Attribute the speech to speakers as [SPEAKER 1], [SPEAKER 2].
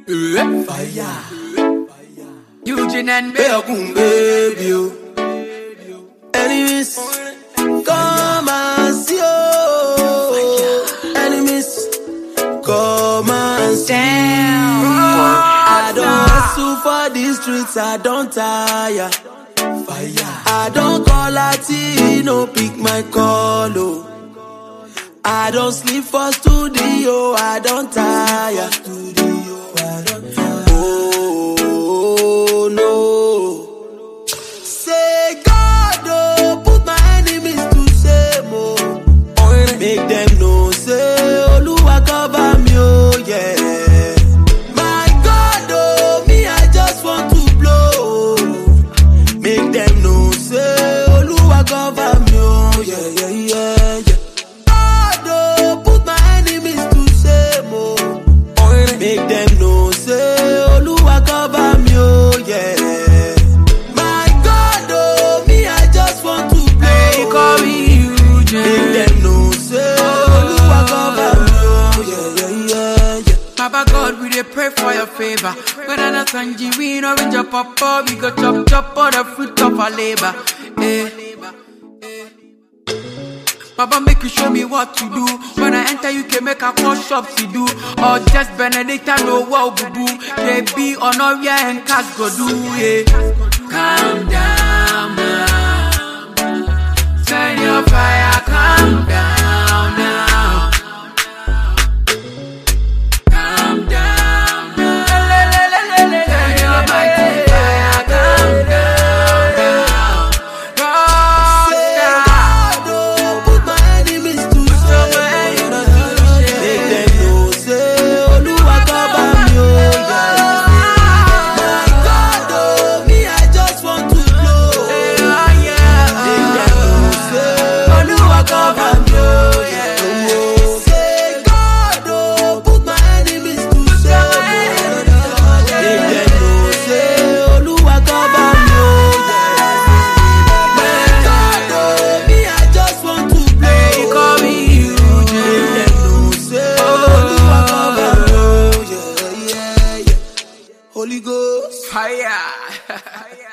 [SPEAKER 1] Fire.
[SPEAKER 2] Eugene and
[SPEAKER 1] Baby. Enemies, come and see you. Enemies, come and see. I don't hustle for these streets, I don't tire. Fire. I don't call Latino, pick my call. Oh. I don't sleep for studio, I don't tire. Oh no. Say God, oh, put my enemies to shame, oh. Make them know, say Oluwa cover me, oh yeah. My God, oh, me I just want to blow. Make them know, say Oluwa cover me, oh yeah, yeah, yeah, yeah. Make them know, say, Oluwa cover me, oh yeah. My God, oh, me, I just want to play.
[SPEAKER 2] Hey, call me Eugene.
[SPEAKER 1] Make them know, say, Oluwa cover me, oh yeah, yeah, yeah.
[SPEAKER 2] Papa God, we dey pray for your favor. When I know Sanji, we know when your papa, we go chop all the fruit of our labor. Papa, make you show me what to do. When I enter, you can make a call shops to do. Or just Benedict and no wow boo boo. KB or no yeah and cash go do yeah. Calm down now. Turn your fire, calm down now. Calm down now. Turn your mighty fire, calm down.
[SPEAKER 1] Holy Ghost.
[SPEAKER 2] Fire.